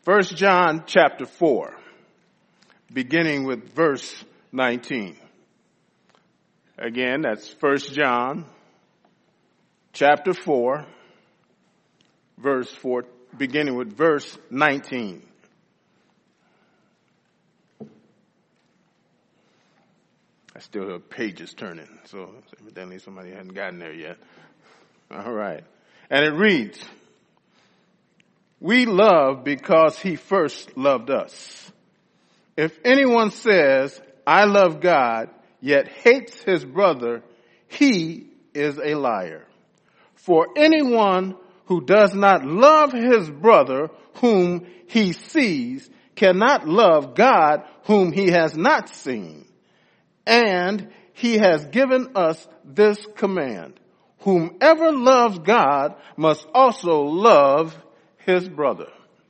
1 John chapter 4, beginning with verse 19. Again, that's 1 John chapter 4, beginning with verse 19. I still have pages turning, so evidently somebody hadn't gotten there yet. All right. And it reads, "We love because he first loved us. If anyone says, 'I love God,' yet hates his brother, he is a liar. For anyone who does not love his brother whom he sees cannot love God whom he has not seen. And he has given us this command: whomever loves God must also love his brother."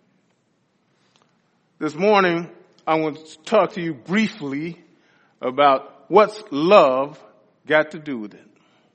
This morning, I want to talk to you briefly about what's love got to do with it.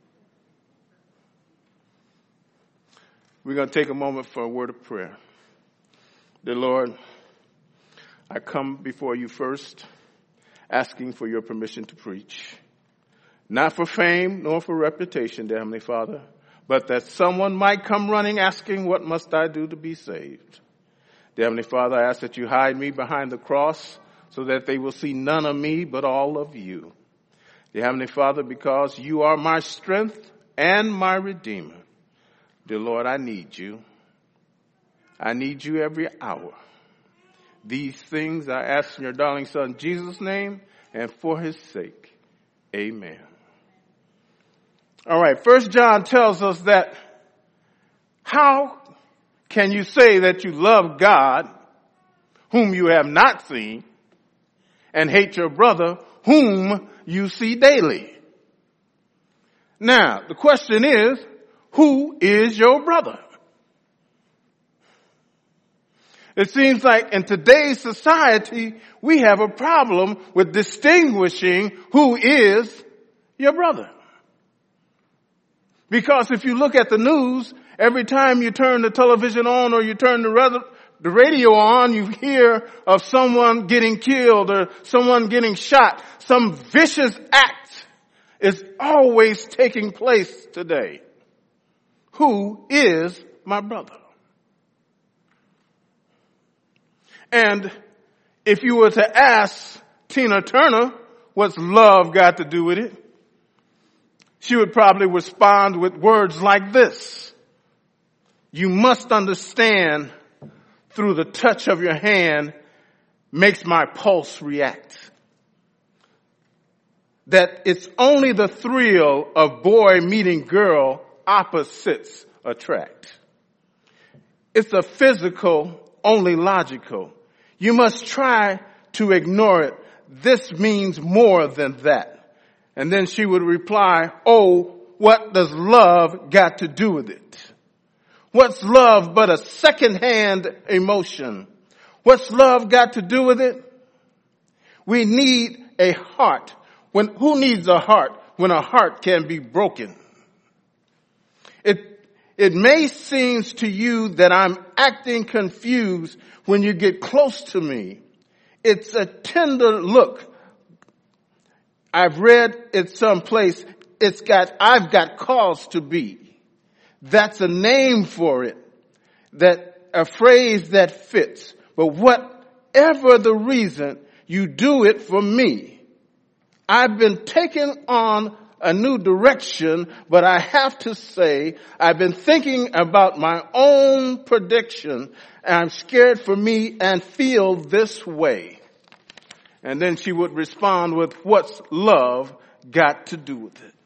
We're going to take a moment for a word of prayer. Dear Lord, I come before you first, asking for your permission to preach. Not for fame nor for reputation, dear Heavenly Father, but that someone might come running asking, "What must I do to be saved?" Dear Heavenly Father, I ask that you hide me behind the cross so that they will see none of me but all of you. Dear Heavenly Father, because you are my strength and my Redeemer, dear Lord, I need you. I need you every hour. These things I ask in your darling Son, Jesus' name, and for his sake. Amen. All right, 1 John tells us that how can you say that you love God, whom you have not seen, and hate your brother, whom you see daily? Now, the question is, who is your brother? It seems like in today's society, we have a problem with distinguishing who is your brother. Because if you look at the news, every time you turn the television on or you turn the radio on, you hear of someone getting killed or someone getting shot. Some vicious act is always taking place today. Who is my brother? And if you were to ask Tina Turner, what's love got to do with it? She would probably respond with words like this: "You must understand, through the touch of your hand makes my pulse react. That it's only the thrill of boy meeting girl, opposites attract. It's a physical, only logical. You must try to ignore it. This means more than that." And then she would reply, "Oh, what does love got to do with it? What's love but a second-hand emotion? What's love got to do with it? We need a heart. Who needs a heart when a heart can be broken? It may seem to you that I'm acting confused when you get close to me. It's a tender look. I've read it someplace. I've got cause to be. That's a name for it. A phrase that fits. But whatever the reason, you do it for me. I've been taken on a new direction, but I have to say, I've been thinking about my own prediction, and I'm scared for me and feel this way. And then she would respond with, "What's love got to do with it?"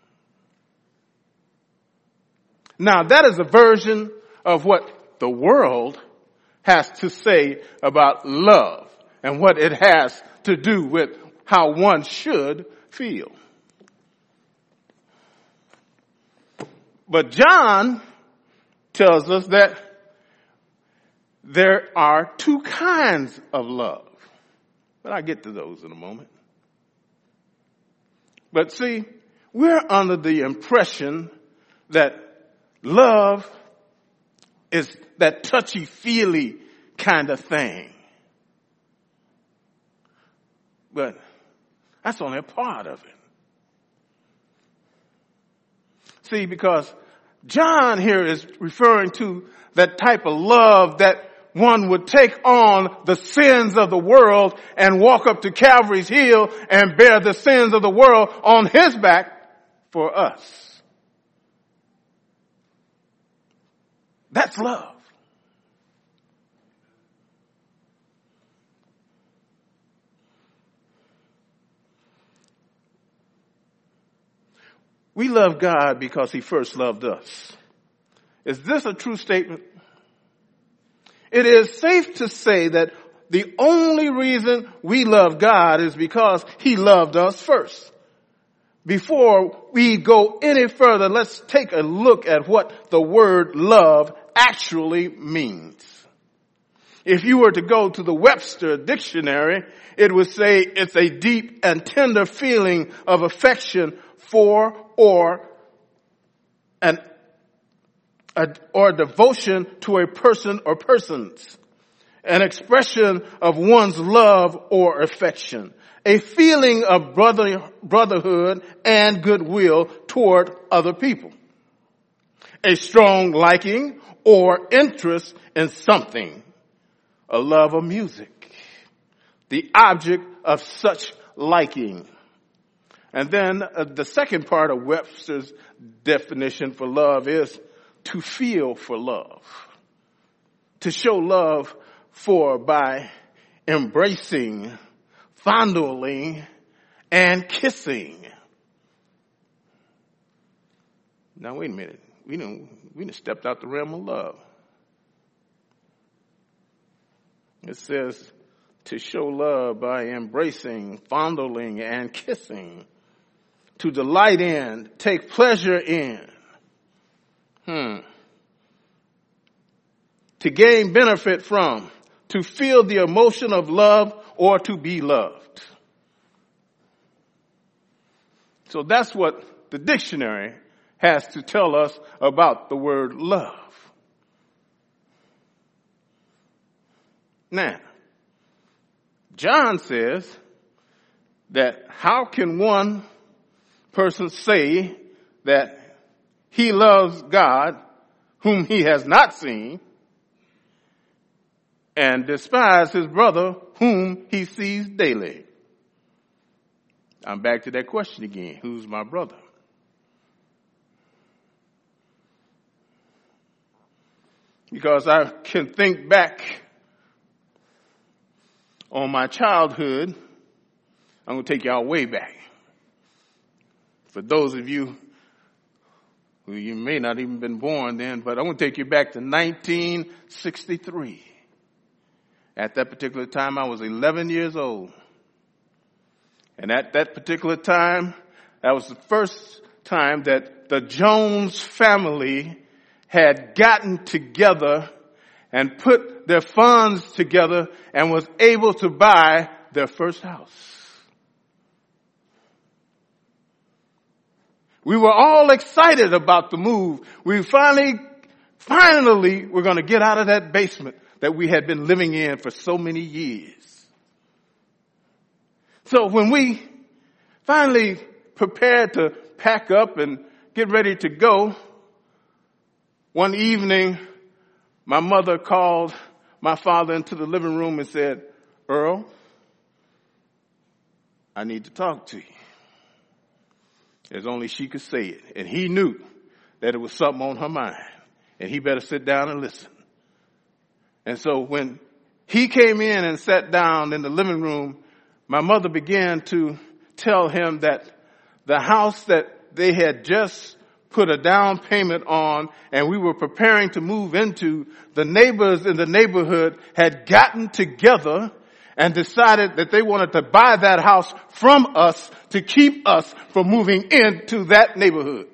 Now, that is a version of what the world has to say about love and what it has to do with how one should feel. But John tells us that there are two kinds of love. But I'll get to those in a moment. But see, we're under the impression that love is that touchy-feely kind of thing. But that's only a part of it. See, because John here is referring to that type of love that one would take on the sins of the world and walk up to Calvary's hill and bear the sins of the world on his back for us. That's love. We love God because he first loved us. Is this a true statement? It is safe to say that the only reason we love God is because he loved us first. Before we go any further, let's take a look at what the word love actually means. If you were to go to the Webster dictionary, it would say it's a deep and tender feeling of affection for or devotion to a person or persons, an expression of one's love or affection, a feeling of brotherhood and goodwill toward other people, a strong liking or interest in something, a love of music, the object of such liking. And then the second part of Webster's definition for love is to feel for love. To show love for by embracing, fondling, and kissing. Now wait a minute. We done stepped out the realm of love. It says to show love by embracing, fondling, and kissing. To delight in, take pleasure in. To gain benefit from, to feel the emotion of love or to be loved. So that's what the dictionary has to tell us about the word love. Now, John says that how can one person say that he loves God whom he has not seen and despise his brother whom he sees daily? I'm back to that question again. Who's my brother? Because I can think back on my childhood. I'm going to take y'all way back. For those of you who you may not even been born then, but I'm going to take you back to 1963. At that particular time, I was 11 years old. And at that particular time, that was the first time that the Jones family had gotten together and put their funds together and was able to buy their first house. We were all excited about the move. We finally were going to get out of that basement that we had been living in for so many years. So when we finally prepared to pack up and get ready to go, one evening, my mother called my father into the living room and said, "Earl, I need to talk to you." As only she could say it. And he knew that it was something on her mind. And he better sit down and listen. And so when he came in and sat down in the living room, my mother began to tell him that the house that they had just put a down payment on and we were preparing to move into, the neighbors in the neighborhood had gotten together and decided that they wanted to buy that house from us to keep us from moving into that neighborhood.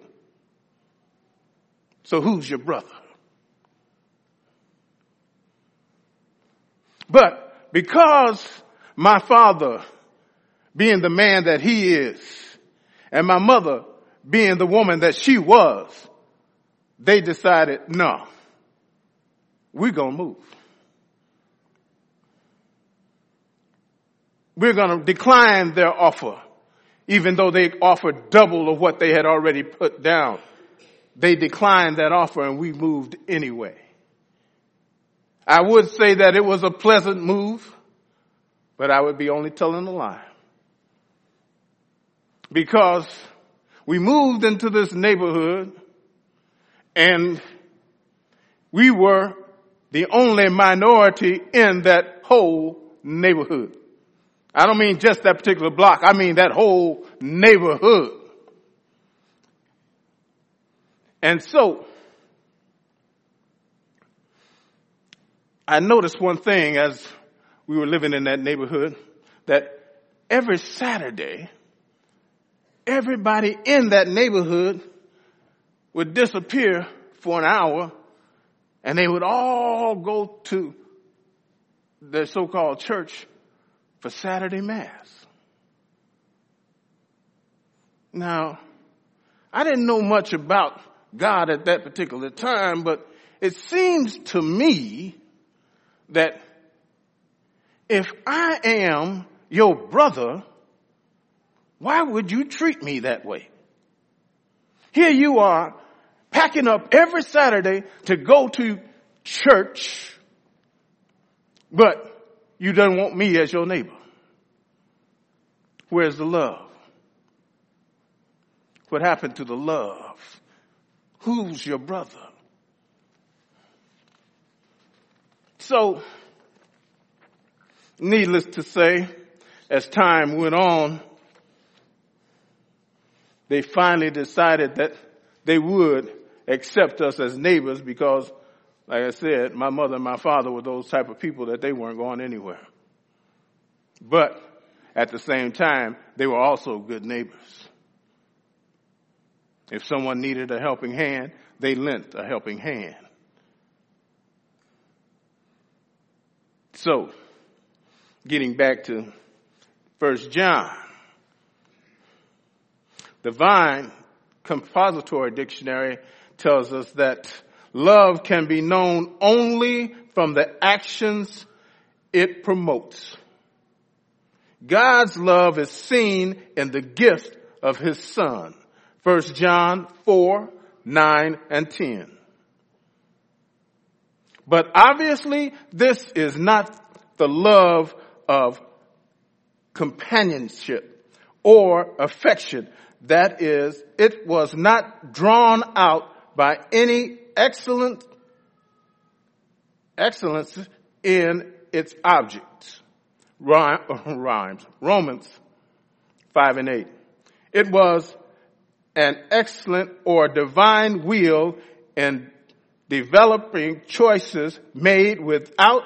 So who's your brother? But because my father, being the man that he is, and my mother, being the woman that she was, they decided, no, we're going to move. we're going to decline their offer, even though they offered double of what they had already put down. They declined that offer and we moved anyway. I would say that it was a pleasant move, but I would be only telling a lie. Because we moved into this neighborhood and we were the only minority in that whole neighborhood. I don't mean just that particular block. I mean that whole neighborhood. And so, I noticed one thing as we were living in that neighborhood, that every Saturday, everybody in that neighborhood would disappear for an hour and they would all go to their so-called church for Saturday Mass. Now, I didn't know much about God at that particular time, but it seems to me that if I am your brother, why would you treat me that way? Here you are packing up every Saturday to go to church, but you don't want me as your neighbor. Where's the love? What happened to the love? Who's your brother? So, needless to say, as time went on, they finally decided that they would accept us as neighbors because, like I said, my mother and my father were those type of people that they weren't going anywhere. But at the same time, they were also good neighbors. If someone needed a helping hand, they lent a helping hand. So, getting back to 1 John, the Vine Compository Dictionary tells us that love can be known only from the actions it promotes. God's love is seen in the gift of his Son. 1 John 4, 9, and 10. But obviously, this is not the love of companionship or affection. That is, it was not drawn out by any excellence in its objects. Rhymes. Romans 5 and 8. It was an excellent or divine will in developing choices made without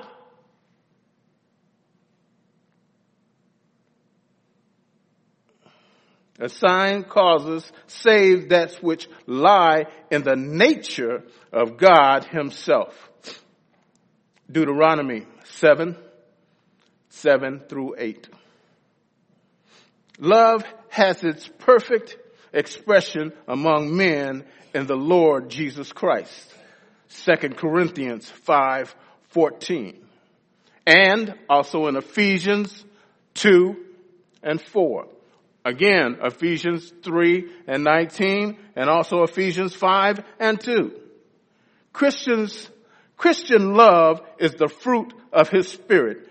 assigned causes, save that which lie in the nature of God himself. Deuteronomy 7 through 8. Love has its perfect expression among men in the Lord Jesus Christ. 2 Corinthians 5:14. And also in Ephesians 2 and 4. Again, Ephesians 3 and 19, and also Ephesians 5 and 2. Christian love is the fruit of his Spirit,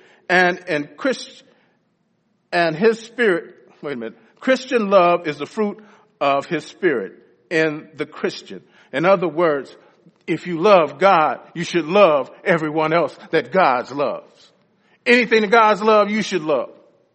Christian love is the fruit of his Spirit in the Christian. In other words, if you love God, you should love everyone else that God loves. Anything that God loves, you should love.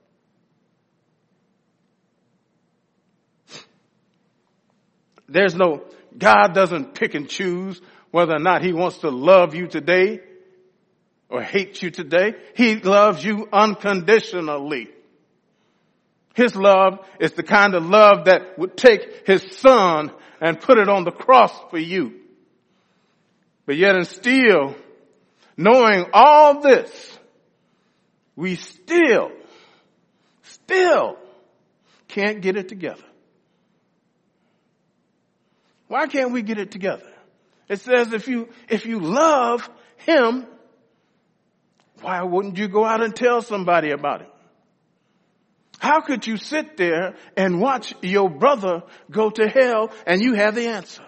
God doesn't pick and choose whether or not he wants to love you today or hate you today. He loves you unconditionally. His love is the kind of love that would take his Son and put it on the cross for you. But yet and still, knowing all this, we still can't get it together. Why can't we get it together? It says if you love him, why wouldn't you go out and tell somebody about it? How could you sit there and watch your brother go to hell and you have the answer?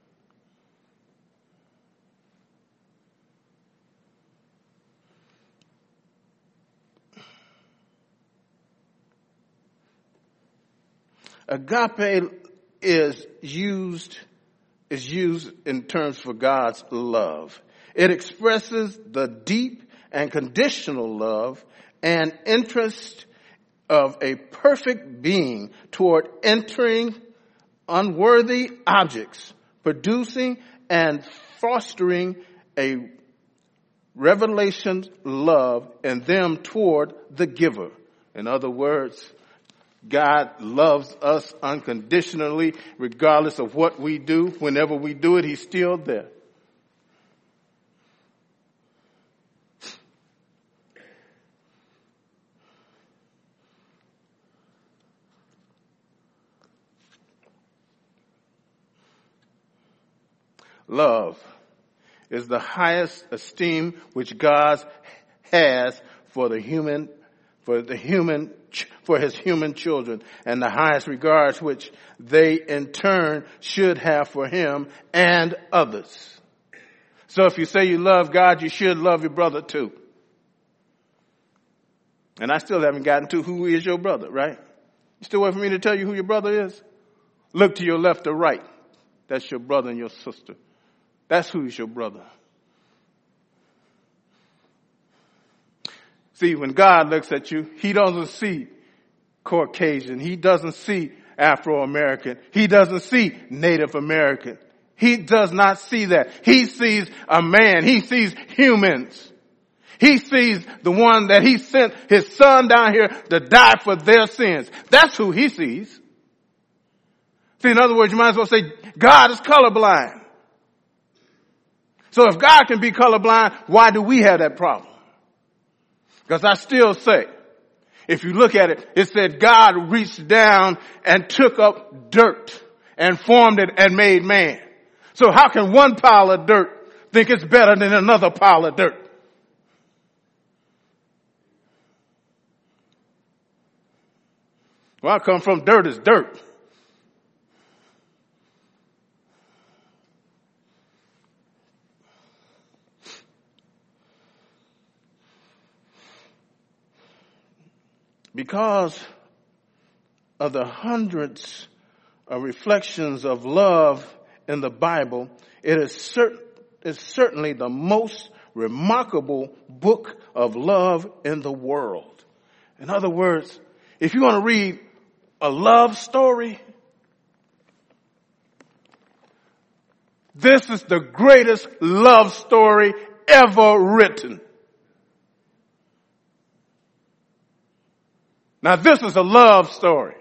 Agape is used in terms for God's love. It expresses the deep and conditional love and interest of a perfect being toward entering unworthy objects, producing and fostering a revelation love in them toward the giver. In other words, God loves us unconditionally, regardless of what we do. Whenever we do it, He's still there. Love is the highest esteem which God has for His human children, and the highest regards which they in turn should have for Him and others. So if you say you love God, you should love your brother too. And I still haven't gotten to who is your brother, right? You still wait for me to tell you who your brother is? Look to your left or right. That's your brother and your sister. That's who's your brother. See, when God looks at you, He doesn't see Caucasian. He doesn't see Afro-American. He doesn't see Native American. He does not see that. He sees a man. He sees humans. He sees the one that He sent His Son down here to die for their sins. That's who He sees. See, in other words, you might as well say God is colorblind. So if God can be colorblind, why do we have that problem? Because I still say, if you look at it, it said God reached down and took up dirt and formed it and made man. So how can one pile of dirt think it's better than another pile of dirt? Where I come from, dirt is dirt. Because of the hundreds of reflections of love in the Bible, it is certainly the most remarkable book of love in the world. In other words, if you want to read a love story, this is the greatest love story ever written. Now this is a love story.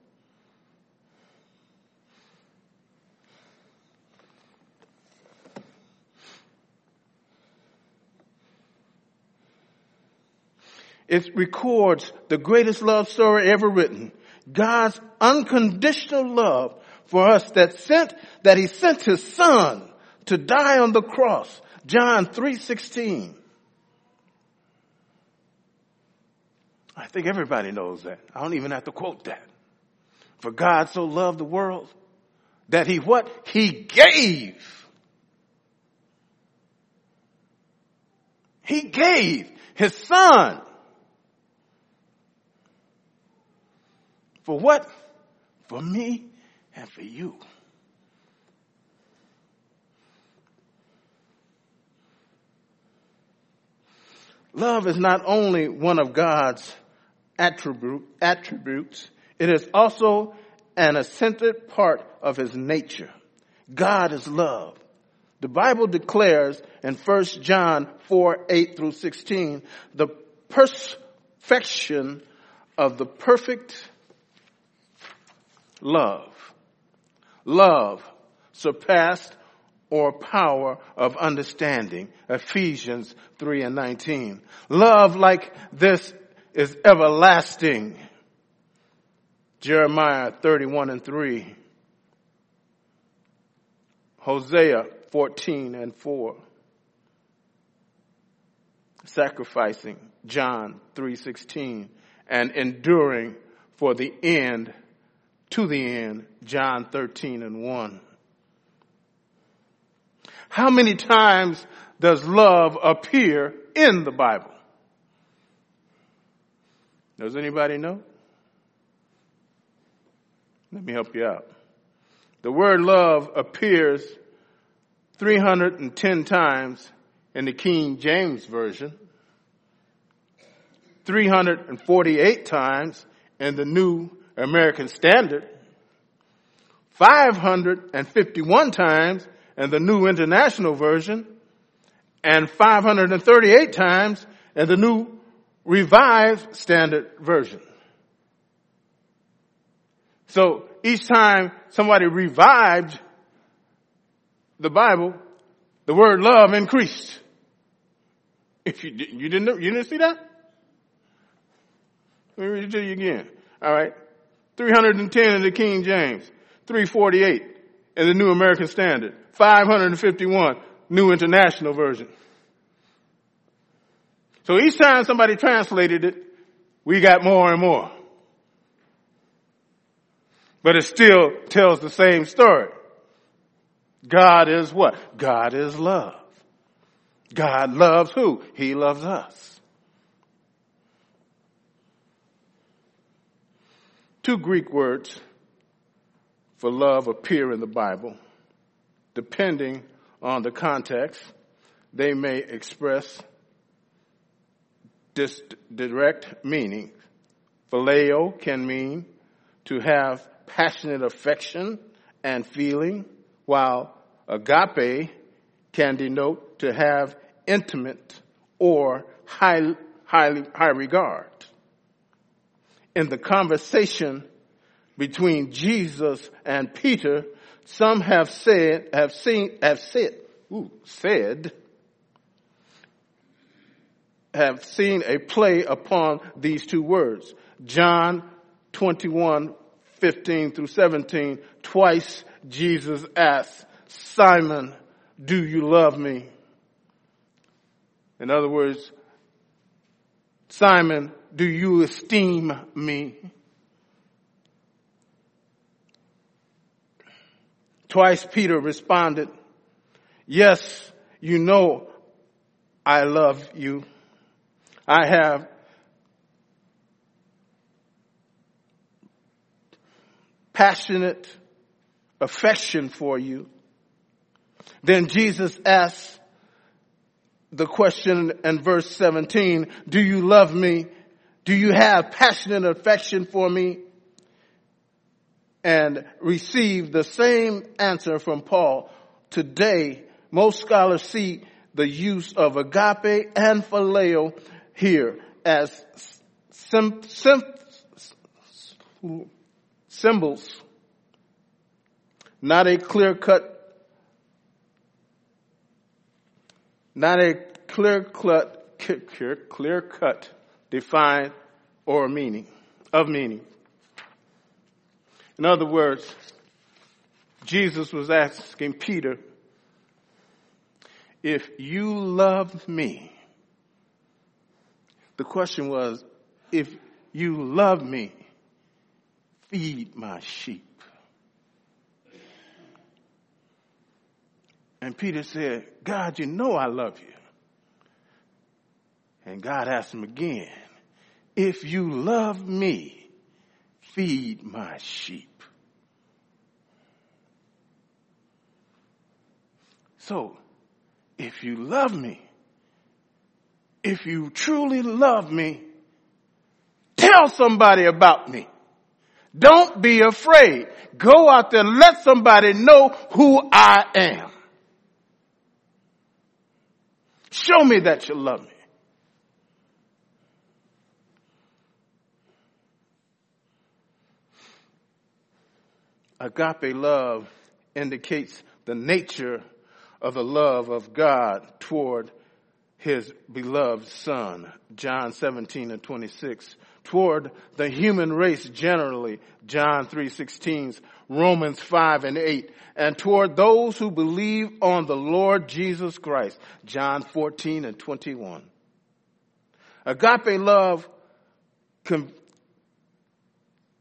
It records the greatest love story ever written. God's unconditional love for us that He sent His Son to die on the cross. John 3:16. I think everybody knows that. I don't even have to quote that. For God so loved the world that He what? He gave. He gave His Son. For what? For me and for you. Love is not only one of God's attributes, it is also an essential part of His nature. God is love. The Bible declares in 1 John 4:8-16, the perfection of the perfect love. Love surpassed or power of understanding. Ephesians 3:19. Love like this is everlasting. Jeremiah 31:3. Hosea 14:4. Sacrificing, John 3:16. And enduring, for the end, to the end, John 13:1. How many times does love appear in the Bible? Does anybody know? Let me help you out. The word love appears 310 times in the King James Version, 348 times in the New American Standard, 551 times in the New International Version, and 538 times in the New Revised Standard Version. So each time somebody revived the Bible, the word love increased. If you didn't see that? Let me read it to you again. All right. 310 in the King James, 348 in the New American Standard, 551 New International Version. So each time somebody translated it, we got more and more. But it still tells the same story. God is what? God is love. God loves who? He loves us. Two Greek words for love appear in the Bible. Depending on the context, they may express this direct meaning. Phileo can mean to have passionate affection and feeling, while agape can denote to have intimate or high regard. In the conversation between Jesus and Peter, some have seen a play upon these two words. John 21:15-17, twice Jesus asked, Simon, do you love me? In other words, Simon, do you esteem me? Twice Peter responded, yes, you know I love you. I have passionate affection for you. Then Jesus asked the question in verse 17, do you love me? Do you have passionate affection for me? And received the same answer from Paul. Today, most scholars see the use of agape and phileo here as symbols, not a clear-cut define or meaning. In other words, Jesus was asking Peter, if you love me, the question was, if you love me, feed my sheep. And Peter said, God, you know I love you. And God asked him again, if you love me, feed my sheep. So, if you love me, if you truly love me, tell somebody about me. Don't be afraid. Go out there and let somebody know who I am. Show me that you love me. Agape love indicates the nature of the love of God toward his beloved son, John 17:26, toward the human race generally, John 3:16, Romans 5:8, and toward those who believe on the Lord Jesus Christ, John 14:21. Agape love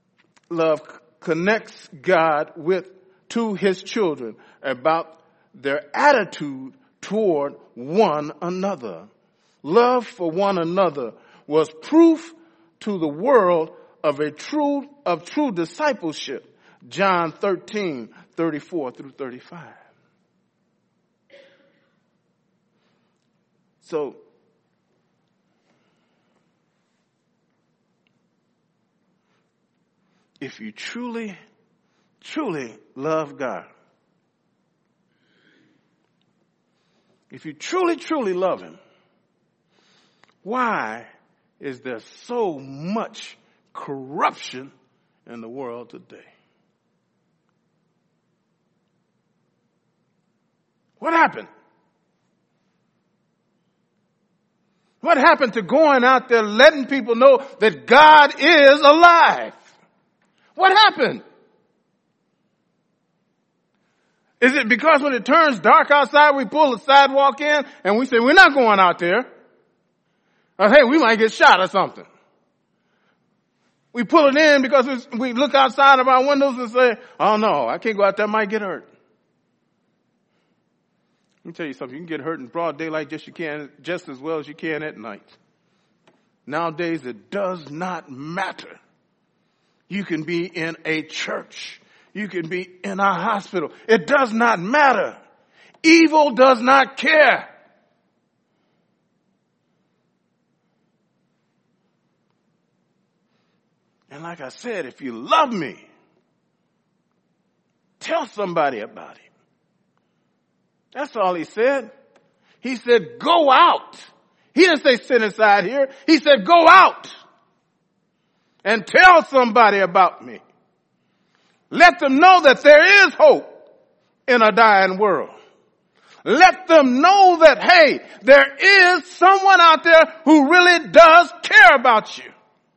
love connects God to his children about their attitude toward one another. Love for one another was proof to the world of true discipleship. John 13:34-35. So, if you truly, truly love God, if you truly, truly love him, why is there so much corruption in the world today? What happened? What happened to going out there letting people know that God is alive? What happened? Is it because when it turns dark outside, we pull the sidewalk in and we say, we're not going out there? Or, hey, we might get shot or something. We pull it in because we look outside of our windows and say, oh no, I can't go out there, I might get hurt. Let me tell you something, you can get hurt in broad daylight just as well as you can at night. Nowadays, it does not matter. You can be in a church. You can be in a hospital. It does not matter. Evil does not care. And like I said, if you love me, tell somebody about him. That's all he said. He said, go out. He didn't say sit inside here. He said, go out and tell somebody about me. Let them know that there is hope in a dying world. Let them know that, hey, there is someone out there who really does care about you.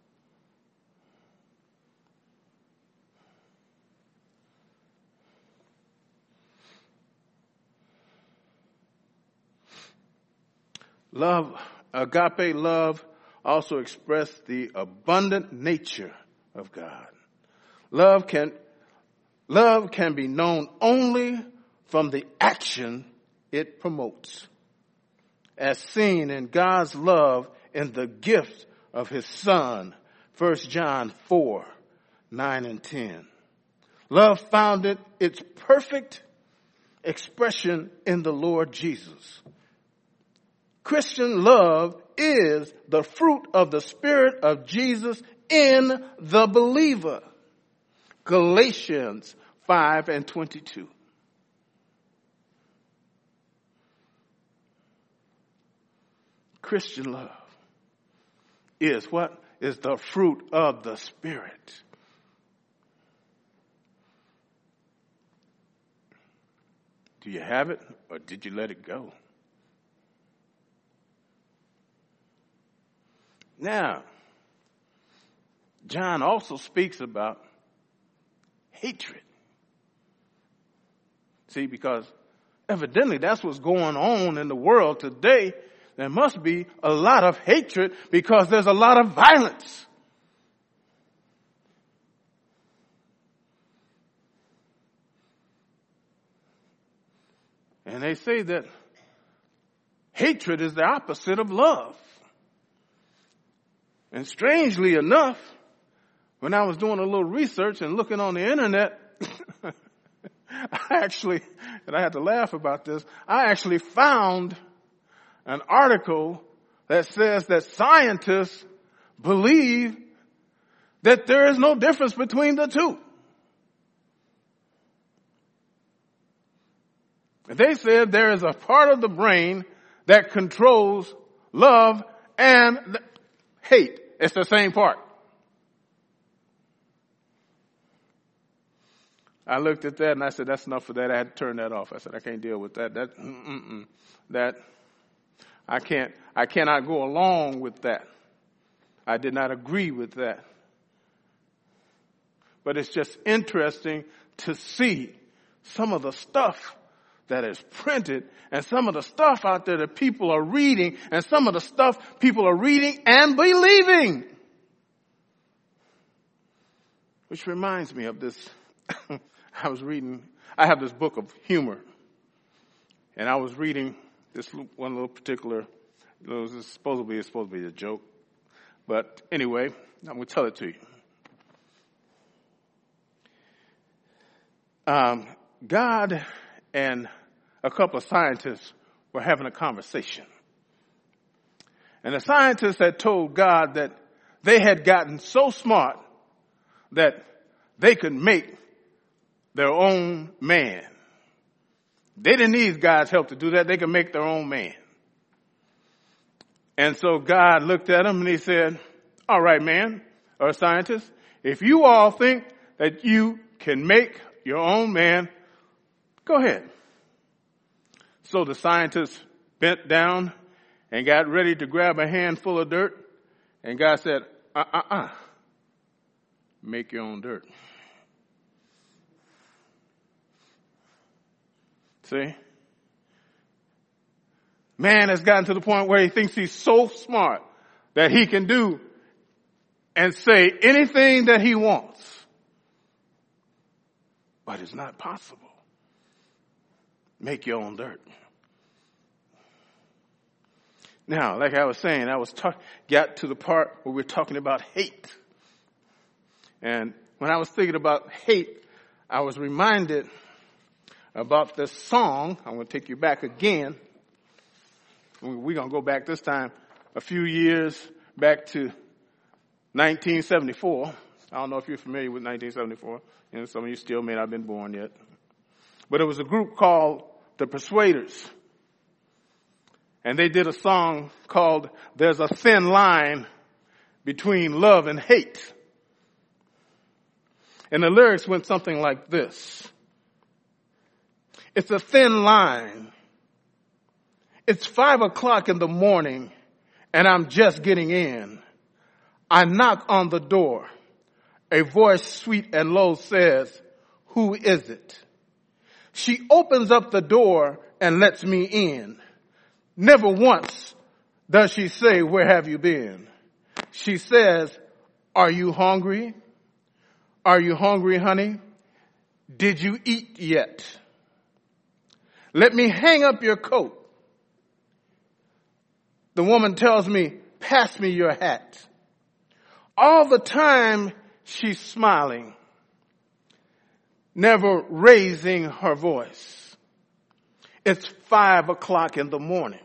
Love, agape love, also expressed the abundant nature of God. Love can be known only from the action it promotes, as seen in God's love in the gift of his Son, 1 John 4:9-10. Love found its perfect expression in the Lord Jesus. Christian love is the fruit of the Spirit of Jesus in the believer. Galatians 5:22. Christian love is what? Is the fruit of the Spirit. Do you have it, or did you let it go? Now, John also speaks about hatred. See, because evidently that's what's going on in the world today. There must be a lot of hatred because there's a lot of violence. And they say that hatred is the opposite of love. And strangely enough, when I was doing a little research and looking on the internet, I had to laugh about this, I actually found an article that says that scientists believe that there is no difference between the two. They said there is a part of the brain that controls love and hate. It's the same part. I looked at that and I said, that's enough for that. I had to turn that off. I said, I can't deal with that. I cannot go along with that. I did not agree with that. But it's just interesting to see some of the stuff that is printed and some of the stuff out there that people are reading and some of the stuff people are reading and believing. Which reminds me of this. I have this book of humor. And I was reading this one little particular, it's supposed to be a joke. But anyway, I'm going to tell it to you. God and a couple of scientists were having a conversation. And the scientists had told God that they had gotten so smart that they could make their own man. They didn't need God's help to do that. They could make their own man. And so God looked at them and he said, all right, man, or scientists, if you all think that you can make your own man, go ahead. So the scientists bent down and got ready to grab a handful of dirt. And God said, make your own dirt. See? Man has gotten to the point where he thinks he's so smart that he can do and say anything that he wants. But it's not possible. Make your own dirt. Now, like I was saying, got to the part where we're talking about hate. And when I was thinking about hate, I was reminded about this song. I'm going to take you back again. We're going to go back this time a few years back to 1974. I don't know if you're familiar with 1974. Some of you still may not have been born yet. But it was a group called The Persuaders. And they did a song called There's a Thin Line Between Love and Hate. And the lyrics went something like this. It's a thin line. It's 5 o'clock in the morning and I'm just getting in. I knock on the door. A voice sweet and low says, who is it? She opens up the door and lets me in. Never once does she say, where have you been? She says, are you hungry? Are you hungry, honey? Did you eat yet? Let me hang up your coat. The woman tells me, pass me your hat. All the time she's smiling, never raising her voice. It's 5 o'clock in the morning.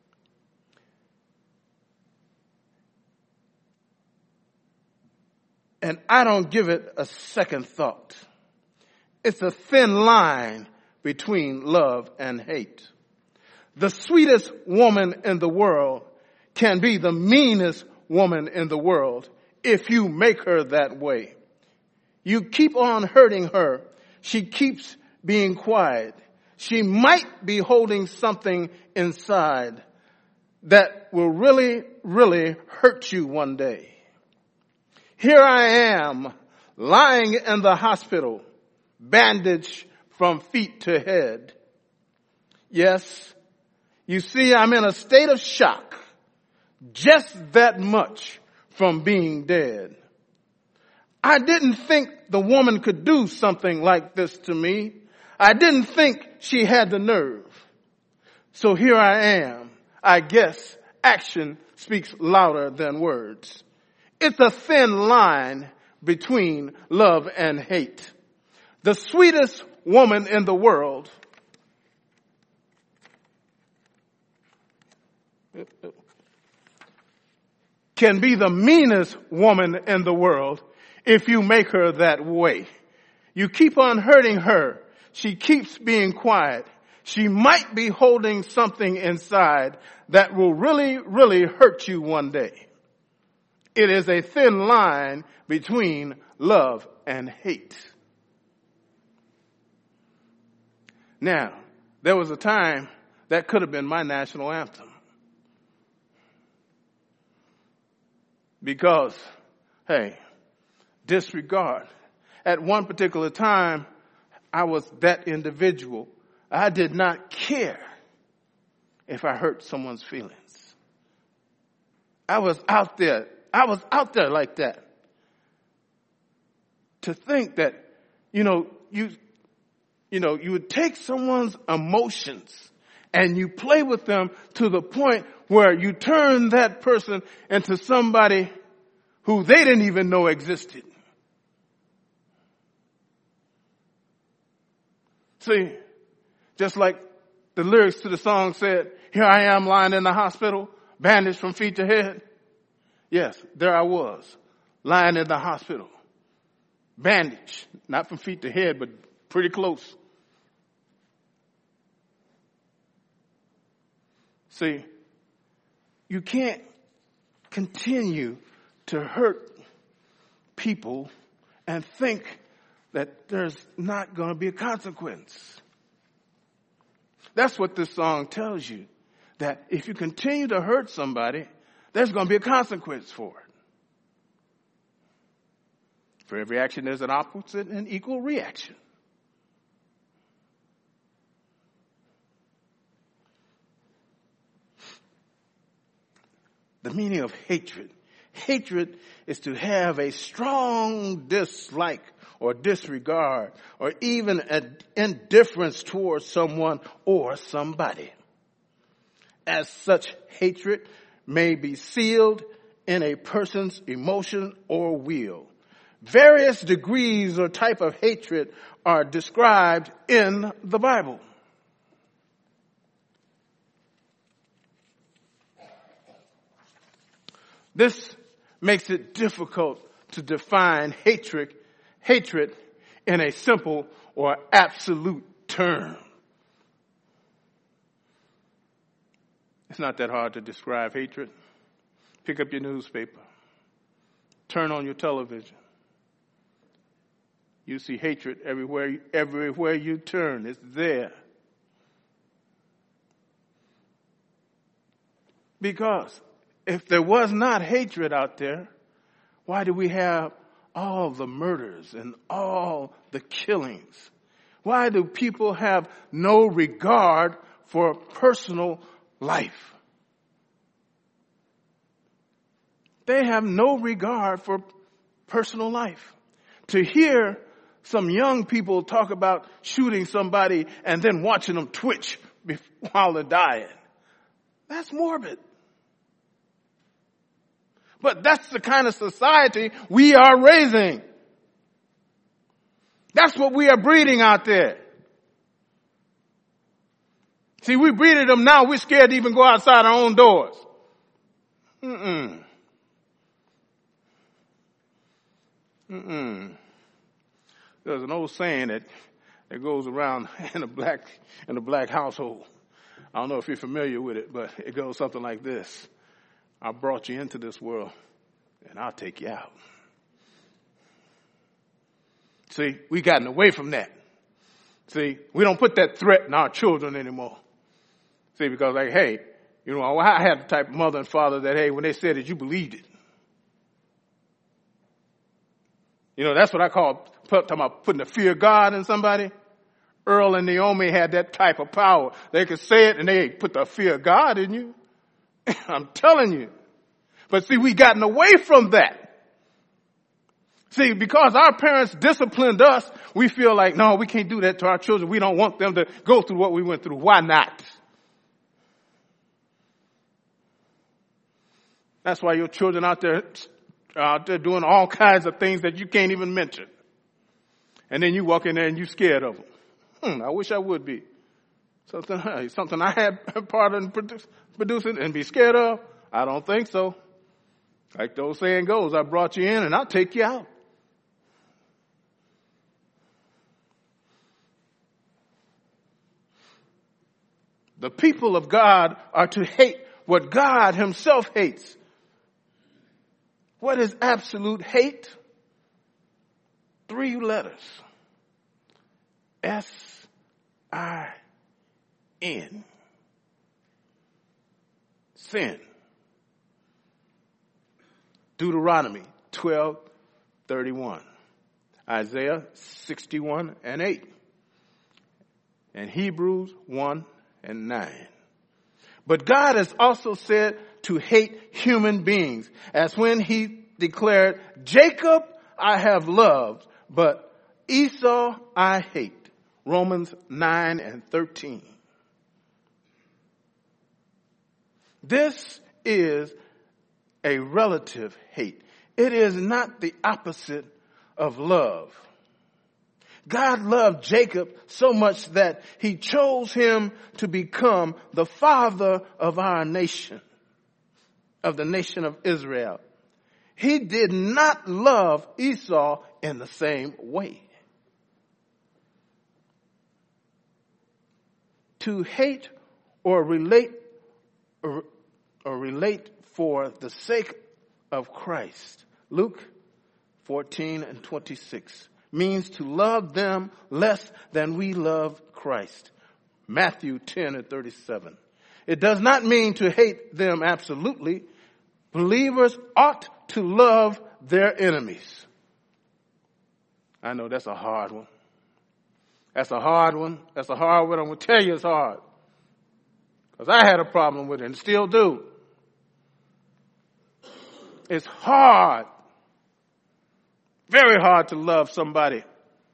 And I don't give it a second thought. It's a thin line between love and hate. The sweetest woman in the world can be the meanest woman in the world if you make her that way. You keep on hurting her. She keeps being quiet. She might be holding something inside that will really, really hurt you one day. Here I am, lying in the hospital, bandaged from feet to head. Yes, you see, I'm in a state of shock, just that much from being dead. I didn't think the woman could do something like this to me. I didn't think she had the nerve. So here I am. I guess action speaks louder than words. It's a thin line between love and hate. The sweetest woman in the world can be the meanest woman in the world if you make her that way. You keep on hurting her. She keeps being quiet. She might be holding something inside that will really, really hurt you one day. It is a thin line between love and hate. Now, there was a time that could have been my national anthem. Because, hey, disregard. At one particular time, I was that individual. I did not care if I hurt someone's feelings. I was out there like that. to think that, you would take someone's emotions and you play with them to the point where you turn that person into somebody who they didn't even know existed. See, just like the lyrics to the song said, here I am lying in the hospital, bandaged from feet to head. Yes, there I was, lying in the hospital, bandaged, not from feet to head, but pretty close. See, you can't continue to hurt people and think that there's not going to be a consequence. That's what this song tells you, that if you continue to hurt somebody, there's going to be a consequence for it. For every action, there's an opposite and equal reaction. The meaning of hatred. Hatred is to have a strong dislike or disregard or even an indifference towards someone or somebody. As such, hatred may be sealed in a person's emotion or will. Various degrees or type of hatred are described in the Bible. This makes it difficult to define hatred in a simple or absolute term. It's not that hard to describe hatred. Pick up your newspaper. Turn on your television. You see hatred everywhere you turn. It's there. Because if there was not hatred out there, why do we have all the murders and all the killings? Why do people have no regard for personal life? They have no regard for personal life. To hear some young people talk about shooting somebody and then watching them twitch while they're dying, that's morbid. But that's the kind of society we are raising. That's what we are breeding out there. See, we breeded them now. We're scared to even go outside our own doors. There's an old saying that goes around in a black household. I don't know if you're familiar with it, but it goes something like this. I brought you into this world, and I'll take you out. See, we've gotten away from that. See, we don't put that threat in our children anymore. See, because like, hey, I had the type of mother and father that, hey, when they said it, you believed it. That's what I call talking about putting the fear of God in somebody. Earl and Naomi had that type of power. They could say it and they put the fear of God in you. I'm telling you. But see, we gotten away from that. See, because our parents disciplined us, we feel like, no, we can't do that to our children. We don't want them to go through what we went through. Why not? That's why your children out there doing all kinds of things that you can't even mention. And then you walk in there and you're scared of them. I wish I would be. Something I had part in producing and be scared of? I don't think so. Like the old saying goes, I brought you in and I'll take you out. The people of God are to hate what God himself hates. What is absolute hate? 3 letters. S-I-N. Sin. Deuteronomy 12:31. Isaiah 61:8. And Hebrews 1:9. But God has also said to hate human beings, as when he declared, Jacob I have loved, but Esau I hate. Romans 9:13. This is a relative hate. It is not the opposite of love. God loved Jacob so much that he chose him to become the father of our nation, of the nation of Israel. He did not love Esau in the same way. To hate or relate for the sake of Christ, Luke 14:26, means to love them less than we love Christ, Matthew 10:37. It does not mean to hate them absolutely. Believers ought to love their enemies. I know that's a hard one. That's a hard one. That's a hard one. I'm going to tell you it's hard. Because I had a problem with it and still do. It's hard. Very hard to love somebody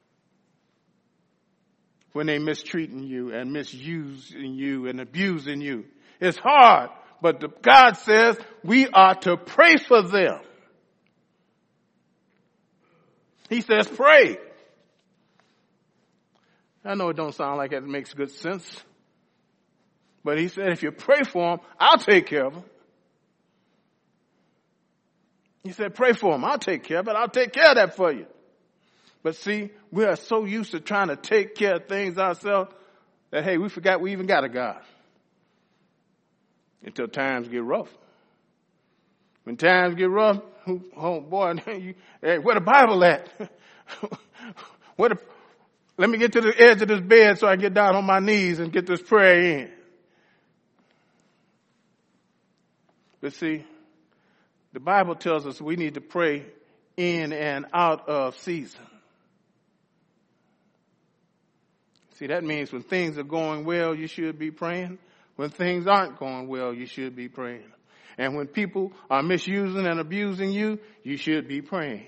when they mistreating you and misusing you and abusing you. It's hard. But God says we are to pray for them. He says pray. I know it don't sound like it makes good sense. But he said if you pray for them, I'll take care of them. He said pray for them. I'll take care of it. I'll take care of that for you. But see, we are so used to trying to take care of things ourselves that, hey, we forgot we even got a God. Until times get rough. When times get rough, oh boy, hey, where the Bible at? Let me get to the edge of this bed so I get down on my knees and get this prayer in. But see, the Bible tells us we need to pray in and out of season. See, that means when things are going well, you should be praying. When things aren't going well, you should be praying. And when people are misusing and abusing you, you should be praying.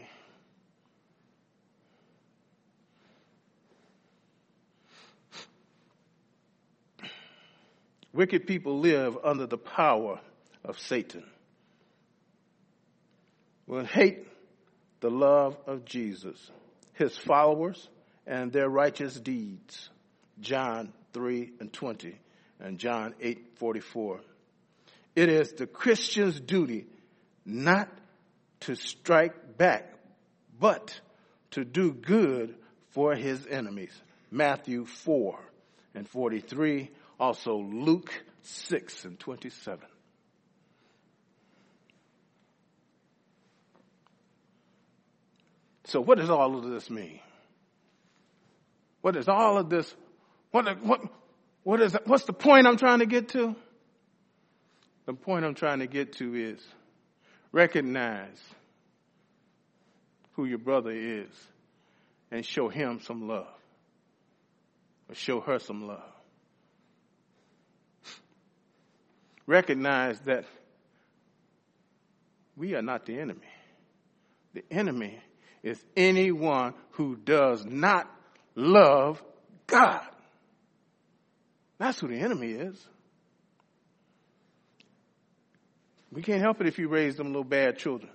Wicked people live under the power of Satan. Will hate the love of Jesus, his followers, and their righteous deeds. John 3:20 and John 8:44. It is the Christian's duty not to strike back, but to do good for his enemies. Matthew 4:43. Also Luke 6:27. So what does all of this mean? What is all of this? What's the point I'm trying to get to? The point I'm trying to get to is recognize who your brother is and show him some love. Or show her some love. Recognize that we are not the enemy. The enemy is anyone who does not love God. That's who the enemy is. We can't help it if you raise them little bad children.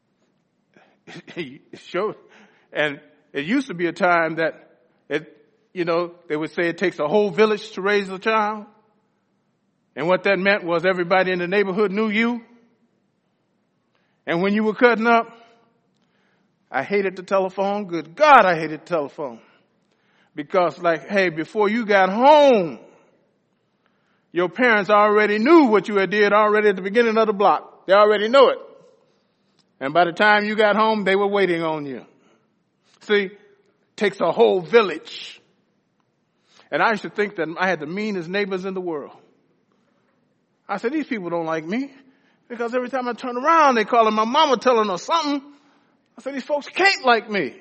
And it used to be a time that they would say it takes a whole village to raise a child. And what that meant was everybody in the neighborhood knew you. And when you were cutting up, I hated the telephone. Good God, I hated the telephone. Because hey, before you got home, your parents already knew what you had did already at the beginning of the block. They already knew it. And by the time you got home, they were waiting on you. See, it takes a whole village. And I used to think that I had the meanest neighbors in the world. I said, these people don't like me. Because every time I turn around, they calling my mama telling her something. I said, these folks can't like me.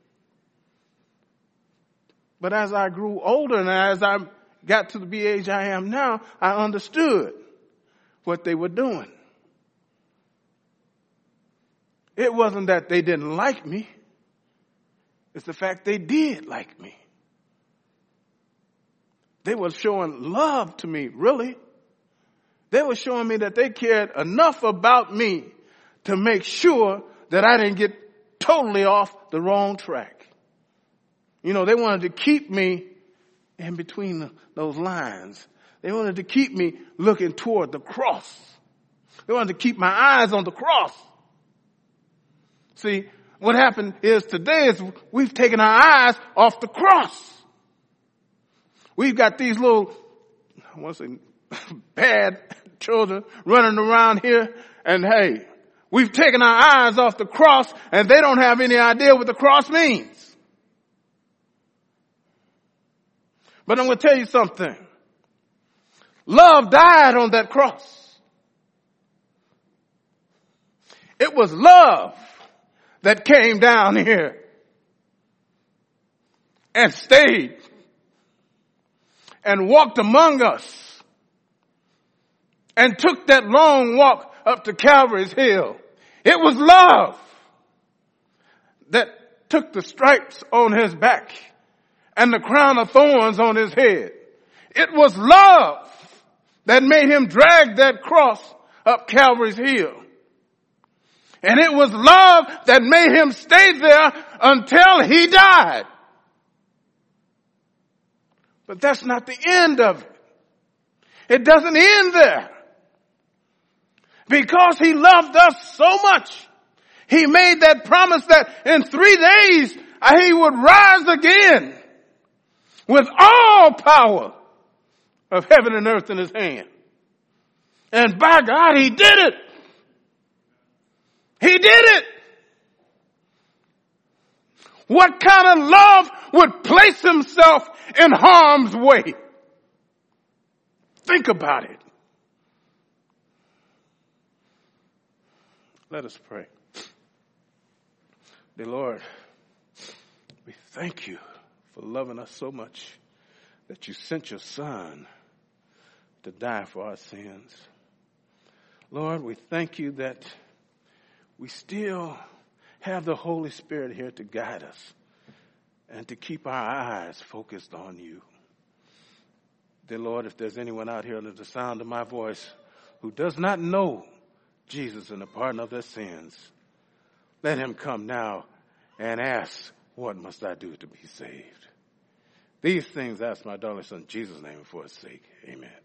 But as I grew older and as I got to the age I am now, I understood what they were doing. It wasn't that they didn't like me. It's the fact they did like me. They were showing love to me, really. They were showing me that they cared enough about me to make sure that I didn't get totally off the wrong track. You know, they wanted to keep me in between those lines. They wanted to keep me looking toward the cross. They wanted to keep my eyes on the cross. See, what happened is today is we've taken our eyes off the cross. We've got these little, I want to say, bad children running around here, and hey, we've taken our eyes off the cross, and they don't have any idea what the cross means. But I'm going to tell you something. Love died on that cross. It was love that came down here and stayed and walked among us and took that long walk up to Calvary's Hill. It was love that took the stripes on his back and the crown of thorns on his head. It was love that made him drag that cross up Calvary's Hill. And it was love that made him stay there until he died. But that's not the end of it. It doesn't end there. Because he loved us so much, he made that promise that in 3 days he would rise again with all power of heaven and earth in his hand. And by God, he did it. He did it. What kind of love would place himself in harm's way? Think about it. Let us pray. Dear Lord, we thank you for loving us so much that you sent your Son to die for our sins. Lord, we thank you that we still have the Holy Spirit here to guide us and to keep our eyes focused on you. Dear Lord, if there's anyone out here under the sound of my voice who does not know Jesus and the pardon of their sins, let him come now and ask, what must I do to be saved? These things I ask my darling son in Jesus' name and for his sake. Amen.